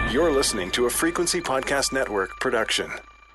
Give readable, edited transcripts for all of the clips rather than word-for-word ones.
You're listening to a Frequency Podcast Network production.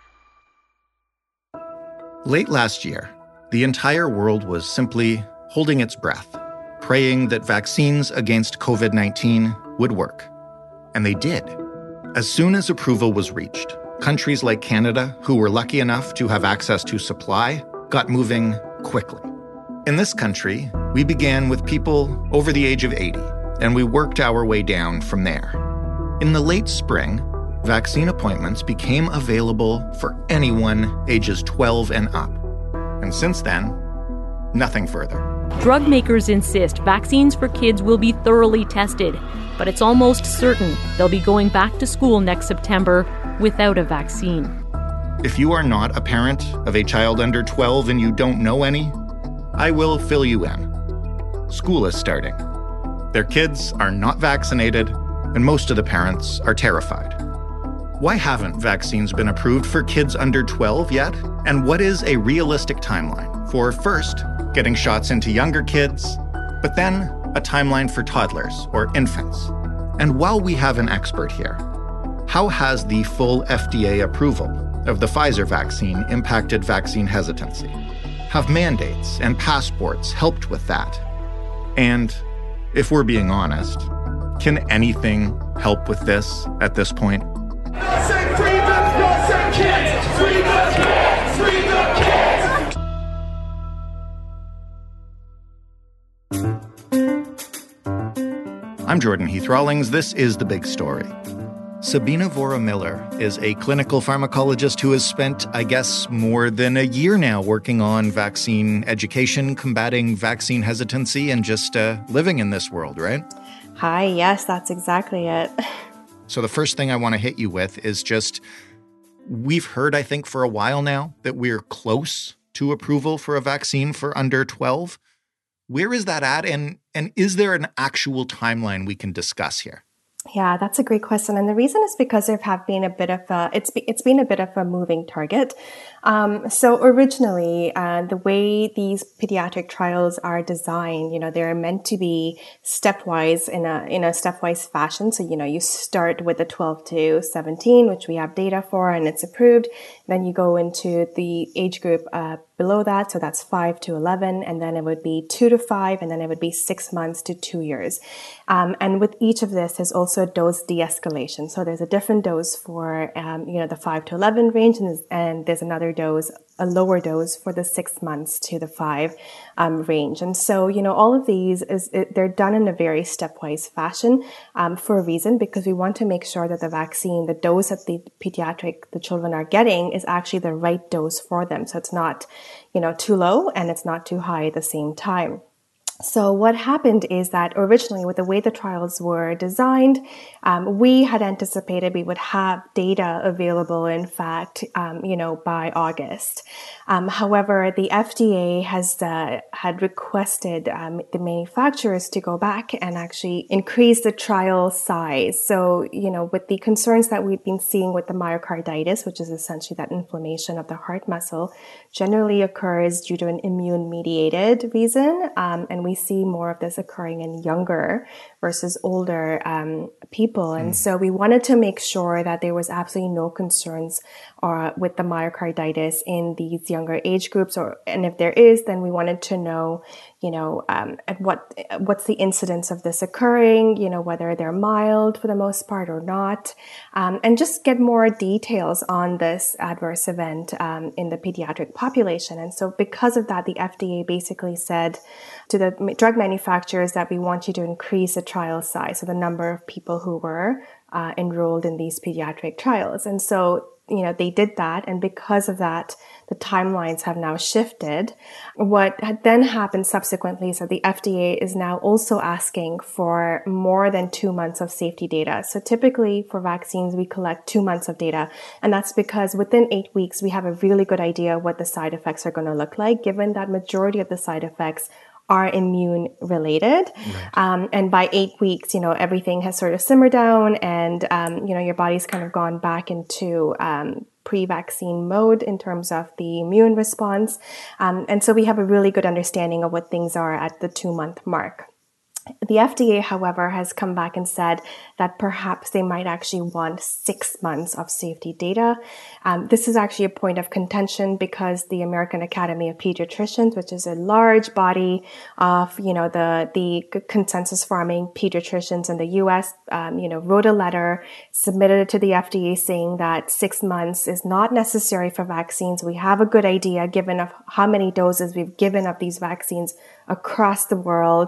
Late last year, the entire world was simply holding its breath, praying that vaccines against COVID-19 would work. And they did. As soon as approval was reached, countries like Canada, who were lucky enough to have access to supply, got moving quickly. In this country, we began with people over the age of 80, and we worked our way down from there. In the late spring, vaccine appointments became available for anyone ages 12 and up. And since then, nothing further. Drug makers insist vaccines for kids will be thoroughly tested, but it's almost certain they'll be going back to school next September without a vaccine. If you are not a parent of a child under 12 and you don't know any, I will fill you in. School is starting. Their kids are not vaccinated, and most of the parents are terrified. Why haven't vaccines been approved for kids under 12 yet? And what is a realistic timeline for, first, getting shots into younger kids, but then a timeline for toddlers or infants? And while we have an expert here, how has the full FDA approval of the Pfizer vaccine impacted vaccine hesitancy? Have mandates and passports helped with that? And if we're being honest, can anything help with this at this point? I'm Jordan Heath Rawlings. This is The Big Story. Sabina Vora-Miller is a clinical pharmacologist who has spent, I guess, more than a year now working on vaccine education, combating vaccine hesitancy, and just living in this world, right? Hi, yes, that's exactly it. So the first thing I want to hit you with is just, we've heard, I think, for a while now that we're close to approval for a vaccine for under 12. Where is that at? And is there an actual timeline we can discuss here? Yeah, that's a great question. And the reason is because there have been it's been a bit of a moving target. So originally, the way these pediatric trials are designed, they're meant to be stepwise in a stepwise fashion. So, you start with the 12 to 17, which we have data for and it's approved. Then you go into the age group, below that. So that's 5 to 11. And then it would be 2 to 5. And then it would be 6 months to 2 years. And with each of this, there's also a dose de-escalation. So there's a different dose for, the 5 to 11 range. And there's another dose, a lower dose for the 6 months to the 5 range. And so, all of these they're done in a very stepwise fashion for a reason, because we want to make sure that the vaccine, the dose that the children are getting is actually the right dose for them. So it's not, too low and it's not too high at the same time. So what happened is that originally, with the way the trials were designed, we had anticipated we would have data available, in fact, by August. However, the FDA had requested the manufacturers to go back and actually increase the trial size. So, with the concerns that we've been seeing with the myocarditis, which is essentially that inflammation of the heart muscle, generally occurs due to an immune-mediated reason, and we see more of this occurring in younger versus older people. And so we wanted to make sure that there was absolutely no concerns with the myocarditis in these younger age groups, and if there is, then we wanted to know, what's the incidence of this occurring, whether they're mild for the most part or not, and just get more details on this adverse event in the pediatric population. And so because of that, the FDA basically said to the drug manufacturers that we want you to increase the trial size, so the number of people who were enrolled in these pediatric trials. And so, they did that. And because of that, the timelines have now shifted. What had then happened subsequently is that the FDA is now also asking for more than 2 months of safety data. So typically for vaccines, we collect 2 months of data. And that's because within 8 weeks, we have a really good idea what the side effects are going to look like, given that majority of the side effects are immune related. Right. And by 8 weeks, everything has sort of simmered down and, your body's kind of gone back into pre-vaccine mode in terms of the immune response. And so we have a really good understanding of what things are at the 2 month mark. The FDA, however, has come back and said that perhaps they might actually want 6 months of safety data. This is actually a point of contention because the American Academy of Pediatricians, which is a large body of, the consensus farming pediatricians in the U.S., wrote a letter, submitted it to the FDA saying that 6 months is not necessary for vaccines. We have a good idea given of how many doses we've given of these vaccines across the world,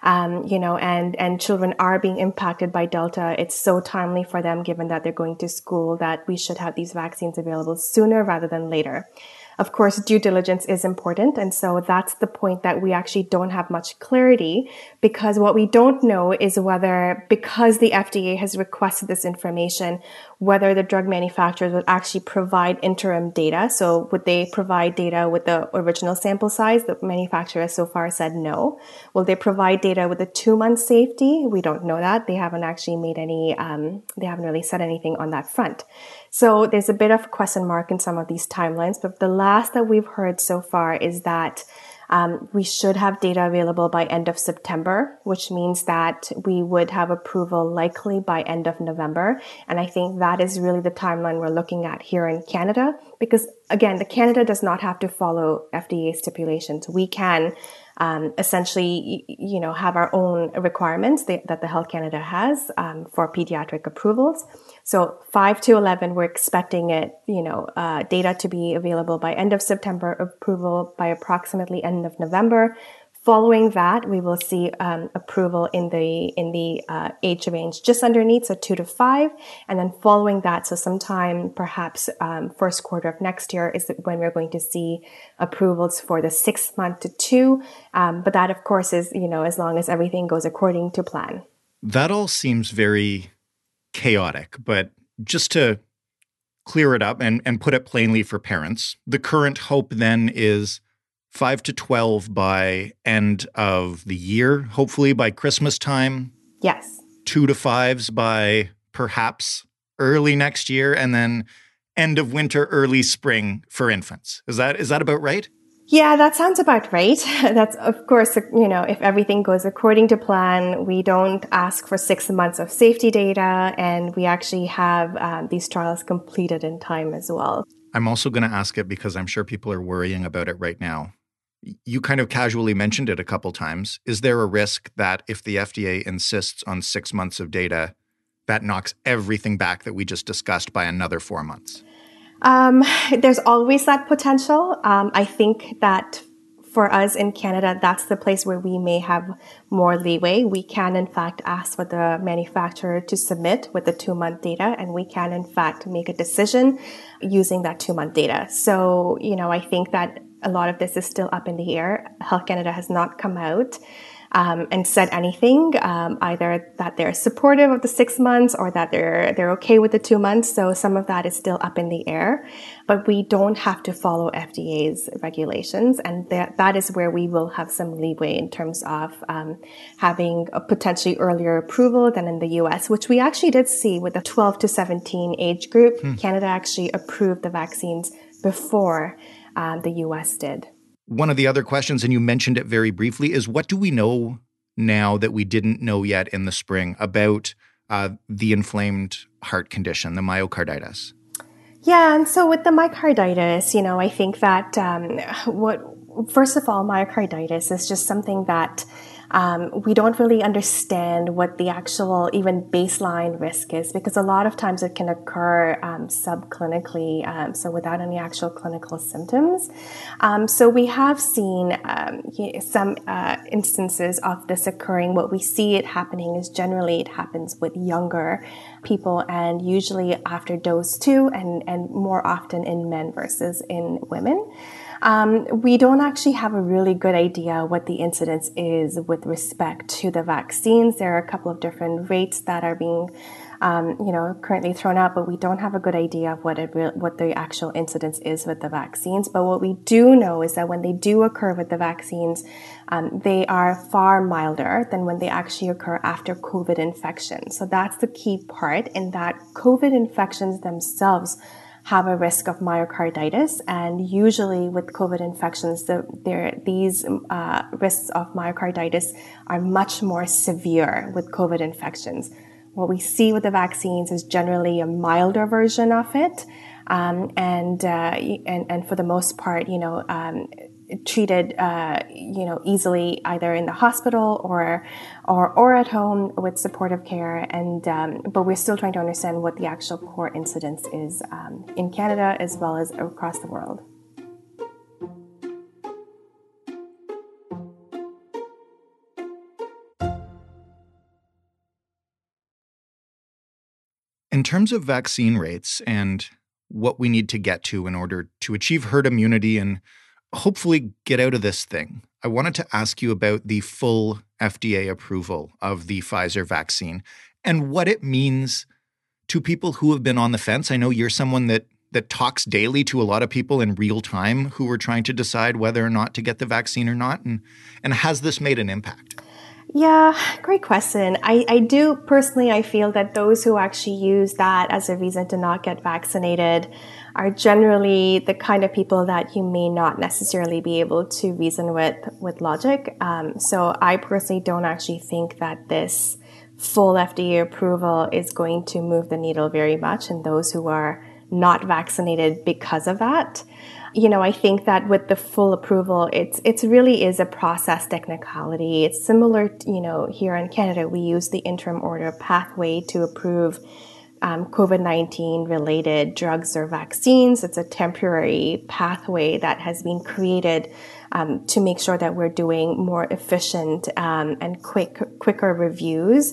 and children are being impacted by Delta. It's so timely for them, given that they're going to school, that we should have these vaccines available sooner rather than later. Of course, due diligence is important. And so that's the point that we actually don't have much clarity, because what we don't know is whether, because the FDA has requested this information, whether the drug manufacturers would actually provide interim data. So would they provide data with the original sample size? The manufacturer has so far said no. Will they provide data with a 2-month safety? We don't know that. They haven't actually made any, they haven't really said anything on that front. So there's a bit of question mark in some of these timelines, but the last that we've heard so far is that we should have data available by end of September, which means that we would have approval likely by end of November. And I think that is really the timeline we're looking at here in Canada, because again, the Canada does not have to follow FDA stipulations. We can essentially, have our own requirements that the Health Canada has for pediatric approvals. So 5 to 11, we're expecting it, data to be available by end of September, approval by approximately end of November. Following that, we will see approval in the age range just underneath, so 2 to 5, and then following that, so sometime perhaps first quarter of next year is when we're going to see approvals for the 6 month to 2. But that, of course, is as long as everything goes according to plan. That all seems very chaotic, but just to clear it up and put it plainly for parents, the current hope then is 5 to 12 by end of the year, hopefully by Christmas time. Yes. 2 to 5s by perhaps early next year, and then end of winter, early spring for infants. Is that about right? Yeah, that sounds about right. That's, of course, if everything goes according to plan, we don't ask for 6 months of safety data, and we actually have these trials completed in time as well. I'm also going to ask it because I'm sure people are worrying about it right now. You kind of casually mentioned it a couple times. Is there a risk that if the FDA insists on 6 months of data, that knocks everything back that we just discussed by another 4 months? There's always that potential. I think that for us in Canada, that's the place where we may have more leeway. We can, in fact, ask for the manufacturer to submit with the 2-month data, and we can, in fact, make a decision using that 2-month data. So, I think that a lot of this is still up in the air. Health Canada has not come out and said anything, either that they're supportive of the 6 months or that they're okay with the 2 months. So some of that is still up in the air, but we don't have to follow FDA's regulations. And that is where we will have some leeway in terms of having a potentially earlier approval than in the US, which we actually did see with the 12 to 17 age group. Canada actually approved the vaccines before the US did. One of the other questions, and you mentioned it very briefly, is what do we know now that we didn't know yet in the spring about the inflamed heart condition, the myocarditis? Yeah, and so with the myocarditis, I think that first of all, myocarditis is just something that we don't really understand what the actual even baseline risk is, because a lot of times it can occur subclinically, so without any actual clinical symptoms. So we have seen some instances of this occurring. What we see it happening is generally it happens with younger people, and usually after dose 2, and more often in men versus in women. We don't actually have a really good idea what the incidence is with respect to the vaccines. There are a couple of different rates that are being, currently thrown out, but we don't have a good idea of what the actual incidence is with the vaccines. But what we do know is that when they do occur with the vaccines, they are far milder than when they actually occur after COVID infection. So that's the key part, in that COVID infections themselves have a risk of myocarditis. And usually with COVID infections, these risks of myocarditis are much more severe with COVID infections. What we see with the vaccines is generally a milder version of it. And for the most part, treated, easily either in the hospital or at home with supportive care. But we're still trying to understand what the actual core incidence is in Canada as well as across the world. In terms of vaccine rates and what we need to get to in order to achieve herd immunity and hopefully get out of this thing, I wanted to ask you about the full FDA approval of the Pfizer vaccine and what it means to people who have been on the fence. I know you're someone that talks daily to a lot of people in real time who are trying to decide whether or not to get the vaccine or not. And has this made an impact? Yeah, great question. I do personally, I feel that those who actually use that as a reason to not get vaccinated are generally the kind of people that you may not necessarily be able to reason with logic. So I personally don't actually think that this full FDA approval is going to move the needle very much in those who are not vaccinated because of that. I think that with the full approval, it's really is a process technicality. It's similar, here in Canada, we use the interim order pathway to approve COVID-19 related drugs or vaccines. It's a temporary pathway that has been created to make sure that we're doing more efficient and quicker reviews,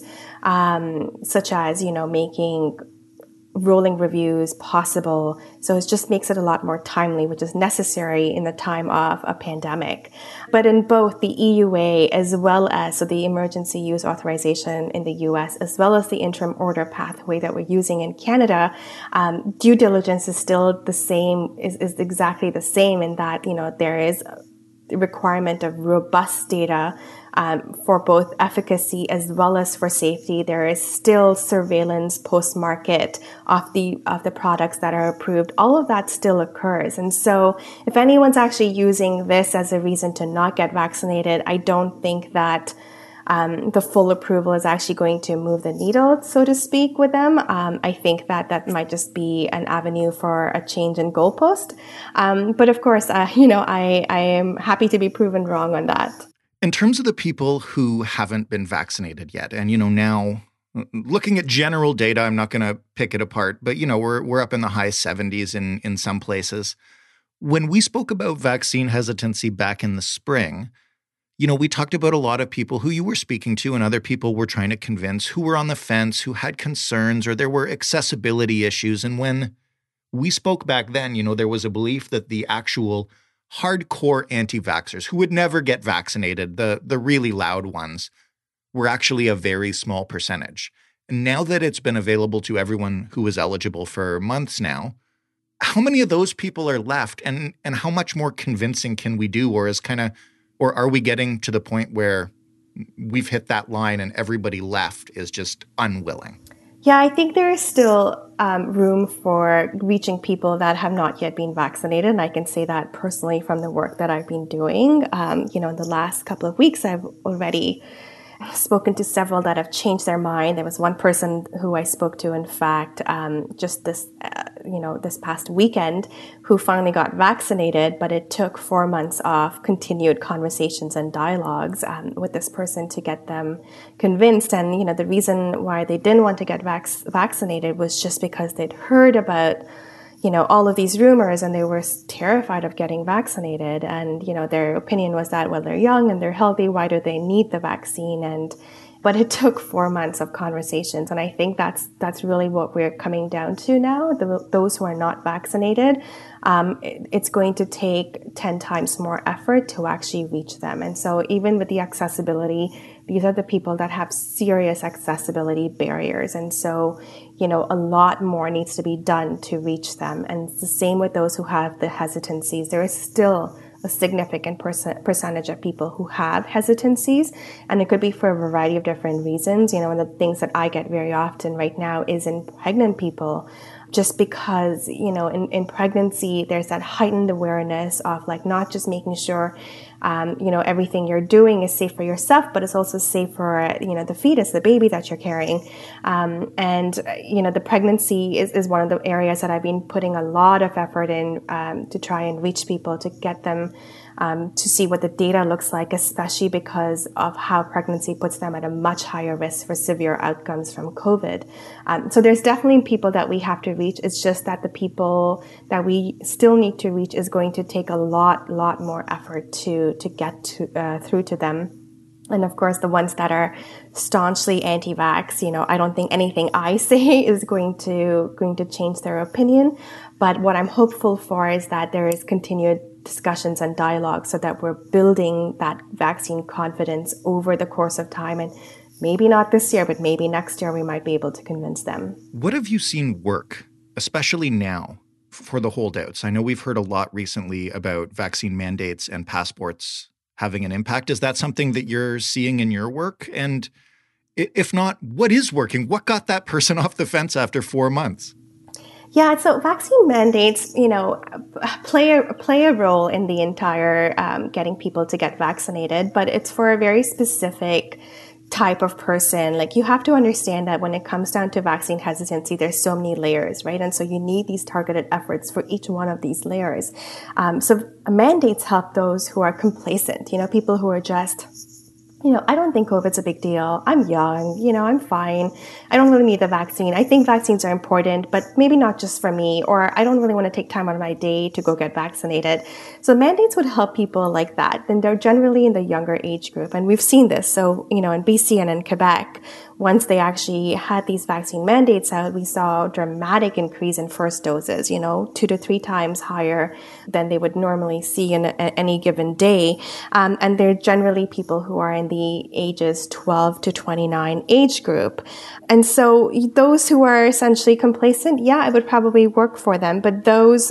such as, making rolling reviews possible. So it just makes it a lot more timely, which is necessary in the time of a pandemic. But in both the EUA as well as the emergency use authorization in the US, as well as the interim order pathway that we're using in Canada, due diligence is still the same, is exactly the same in that, there is the requirement of robust data for both efficacy as well as for safety. There is still surveillance post-market of the products that are approved. All of that still occurs. And so if anyone's actually using this as a reason to not get vaccinated, I don't think that the full approval is actually going to move the needle, so to speak, with them. I think that might just be an avenue for a change in goalpost. But of course, I am happy to be proven wrong on that. In terms of the people who haven't been vaccinated yet, and, now looking at general data, I'm not going to pick it apart, but, we're up in the high 70s in some places. When we spoke about vaccine hesitancy back in the spring, we talked about a lot of people who you were speaking to and other people were trying to convince who were on the fence, who had concerns, or there were accessibility issues. And when we spoke back then, there was a belief that the actual hardcore anti-vaxxers who would never get vaccinated, the really loud ones, were actually a very small percentage. And now that it's been available to everyone who is eligible for months now, how many of those people are left and how much more convincing can we do? Or are we getting to the point where we've hit that line and everybody left is just unwilling? Yeah, I think there is still room for reaching people that have not yet been vaccinated. And I can say that personally from the work that I've been doing. In the last couple of weeks, I've already spoken to several that have changed their mind. There was one person who I spoke to, in fact, just this past weekend, who finally got vaccinated, but it took 4 months of continued conversations and dialogues with this person to get them convinced. And, the reason why they didn't want to get vaccinated was just because they'd heard about all of these rumors and they were terrified of getting vaccinated. And, their opinion was that, well, they're young and they're healthy. Why do they need the vaccine? But it took 4 months of conversations. And I think that's really what we're coming down to now. Those who are not vaccinated, it's going to take 10 times more effort to actually reach them. And so even with the accessibility, these are the people that have serious accessibility barriers. And so, a lot more needs to be done to reach them. And it's the same with those who have the hesitancies. There is still a significant percentage of people who have hesitancies, and it could be for a variety of different reasons. One of the things that I get very often right now is in pregnant people. just because, in pregnancy, there's that heightened awareness of like not just making sure, everything you're doing is safe for yourself, but it's also safe for, the fetus, the baby that you're carrying. The pregnancy is one of the areas that I've been putting a lot of effort in to try and reach people, to get them to see what the data looks like, especially because of how pregnancy puts them at a much higher risk for severe outcomes from COVID. So there's definitely people that we have to reach. It's just that the people that we still need to reach is going to take a lot more effort to get through to them. And of course, the ones that are staunchly anti-vax, I don't think anything I say is going to change their opinion. But what I'm hopeful for is that there is continued discussions and dialogue so that we're building that vaccine confidence over the course of time. And maybe not this year, but maybe next year we might be able to convince them. What have you seen work, especially now, for the holdouts? I know we've heard a lot recently about vaccine mandates and passports having an impact. Is that something that you're seeing in your work? And if not, what is working? What got that person off the fence after 4 months? Yeah, so vaccine mandates, play a role in the entire getting people to get vaccinated, but it's for a very specific type of person. Like, you have to understand that when it comes down to vaccine hesitancy, there's so many layers, right? And so you need these targeted efforts for each one of these layers. So mandates help those who are complacent, people who are just, I don't think COVID's a big deal. I'm young, I'm fine. I don't really need the vaccine. I think vaccines are important, but maybe not just for me, or I don't really want to take time out of my day to go get vaccinated. So mandates would help people like that. Then they're generally in the younger age group. And we've seen this. So, in BC and in Quebec, once they actually had these vaccine mandates out, we saw a dramatic increase in first doses, 2 to 3 times higher than they would normally see in any given day. And they're generally people who are in the ages 12 to 29 age group. And so those who are essentially complacent, yeah, it would probably work for them. But those,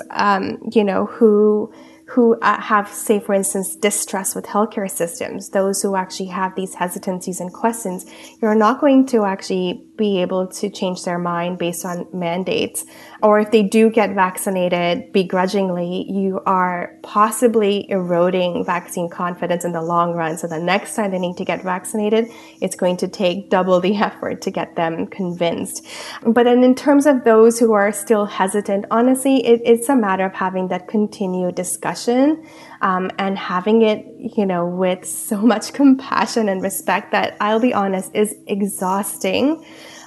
who have, say, for instance, distrust with healthcare systems, those who actually have these hesitancies and questions, you're not going to actually be able to change their mind based on mandates. Or if they do get vaccinated begrudgingly, you are possibly eroding vaccine confidence in the long run. So the next time they need to get vaccinated, it's going to take double the effort to get them convinced. But then in terms of those who are still hesitant, honestly, it's a matter of having that continued discussion and having it, with so much compassion and respect that, I'll be honest, is exhausting.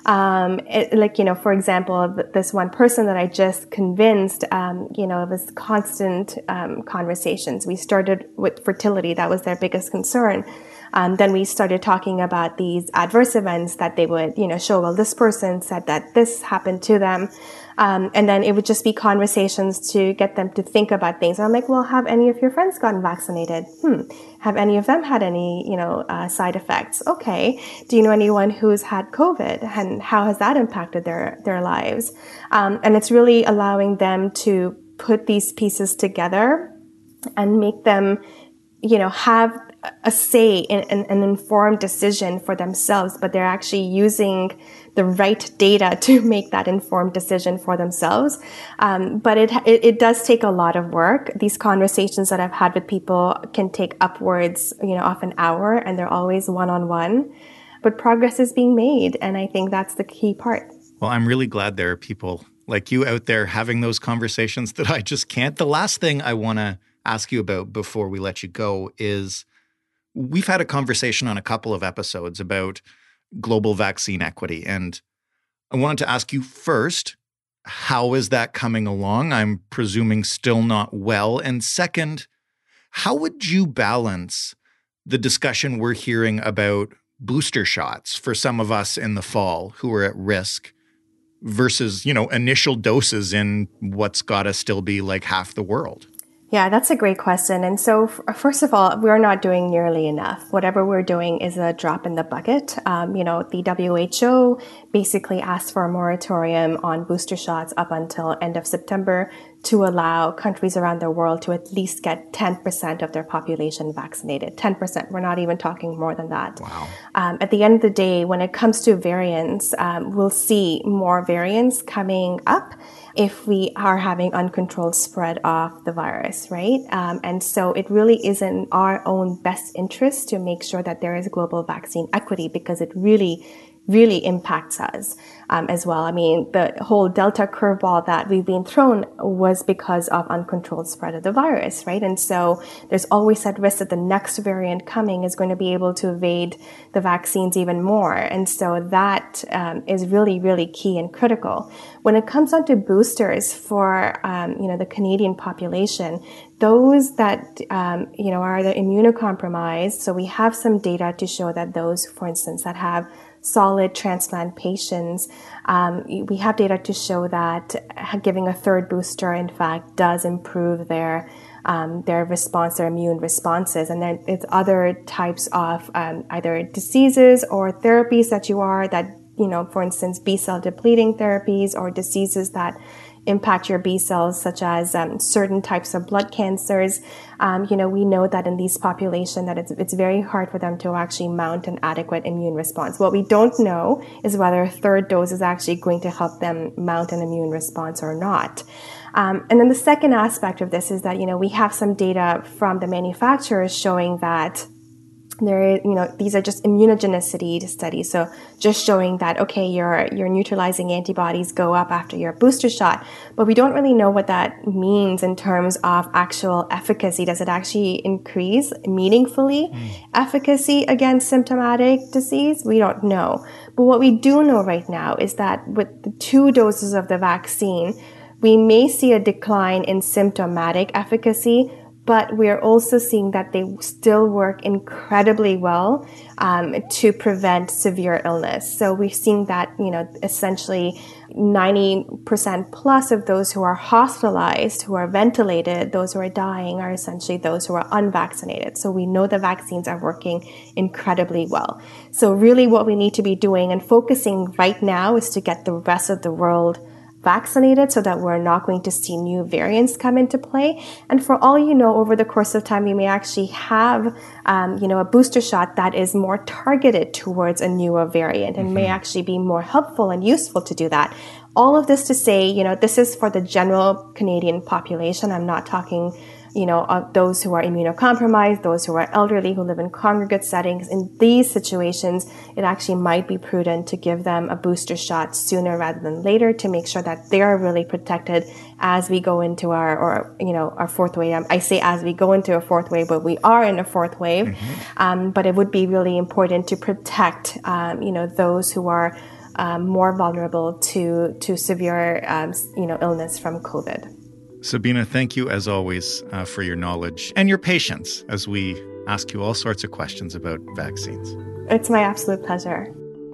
For example, this one person that I just convinced, it was constant conversations. We started with fertility. That was their biggest concern. Then we started talking about these adverse events that they would, show, well, this person said that this happened to them. And then it would just be conversations to get them to think about things. And I'm like, well, have any of your friends gotten vaccinated? Have any of them had any, side effects? Okay. Do you know anyone who's had COVID, and how has that impacted their lives? And it's really allowing them to put these pieces together and make them, have a say in an informed decision for themselves, but they're actually using the right data to make that informed decision for themselves. But it does take a lot of work. These conversations that I've had with people can take upwards, of an hour, and they're always one-on-one. But progress is being made, and I think that's the key part. Well, I'm really glad there are people like you out there having those conversations that I just can't. The last thing I want to ask you about before we let you go is, we've had a conversation on a couple of episodes about global vaccine equity. And I wanted to ask you first, how is that coming along? I'm presuming still not well. And second, how would you balance the discussion we're hearing about booster shots for some of us in the fall who are at risk versus, initial doses in what's got to still be like half the world? Yeah, that's a great question. And so, first of all, we're not doing nearly enough. Whatever we're doing is a drop in the bucket. The WHO basically asked for a moratorium on booster shots up until end of September to allow countries around the world to at least get 10% of their population vaccinated. 10%. We're not even talking more than that. Wow. At the end of the day, when it comes to variants, we'll see more variants coming up if we are having uncontrolled spread of the virus, right? And so it really is in our own best interest to make sure that there is global vaccine equity, because it really impacts us as well. I mean, the whole Delta curveball that we've been thrown was because of uncontrolled spread of the virus, right? And so there's always that risk that the next variant coming is going to be able to evade the vaccines even more. And so that is really key and critical. When it comes down to boosters for, the Canadian population, those that, are the immunocompromised. So we have some data to show that those, for instance, that have solid transplant patients, we have data to show that giving a third booster, in fact, does improve their response, their immune responses. And then it's other types of either diseases or therapies for instance, B-cell depleting therapies or diseases that impact your B cells, such as certain types of blood cancers. We know that in these populations that it's very hard for them to actually mount an adequate immune response. What we don't know is whether a third dose is actually going to help them mount an immune response or not. And then the second aspect of this is that, we have some data from the manufacturers showing that these are just immunogenicity studies. So just showing that, okay, your neutralizing antibodies go up after your booster shot, but we don't really know what that means in terms of actual efficacy. Does it actually increase meaningfully efficacy against symptomatic disease? We don't know. But what we do know right now is that with the 2 doses of the vaccine, we may see a decline in symptomatic efficacy, but we're also seeing that they still work incredibly well to prevent severe illness. So we're seeing that, essentially 90% plus of those who are hospitalized, who are ventilated, those who are dying are essentially those who are unvaccinated. So we know the vaccines are working incredibly well. So really what we need to be doing and focusing right now is to get the rest of the world vaccinated so that we're not going to see new variants come into play. And for all over the course of time, we may actually have, a booster shot that is more targeted towards a newer variant and may actually be more helpful and useful to do that. All of this to say, this is for the general Canadian population. I'm not talking of those who are immunocompromised, those who are elderly, who live in congregate settings. In these situations, it actually might be prudent to give them a booster shot sooner rather than later to make sure that they are really protected as we go into our fourth wave. I say as we go into a fourth wave, but we are in a fourth wave. But it would be really important to protect, those who are more vulnerable to severe, illness from COVID. Sabina, thank you as always for your knowledge and your patience as we ask you all sorts of questions about vaccines. It's my absolute pleasure.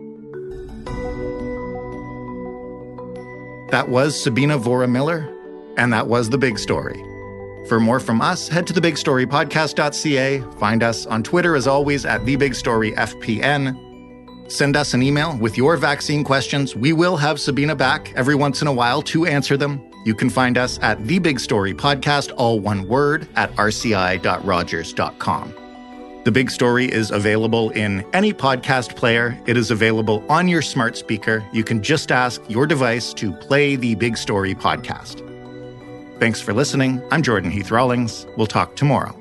That was Sabina Vora-Miller, and that was The Big Story. For more from us, head to thebigstorypodcast.ca. Find us on Twitter, as always, at TheBigStoryFPN. Send us an email with your vaccine questions. We will have Sabina back every once in a while to answer them. You can find us at The Big Story Podcast, all one word, at rci.rogers.com. The Big Story is available in any podcast player. It is available on your smart speaker. You can just ask your device to play The Big Story Podcast. Thanks for listening. I'm Jordan Heath Rawlings. We'll talk tomorrow.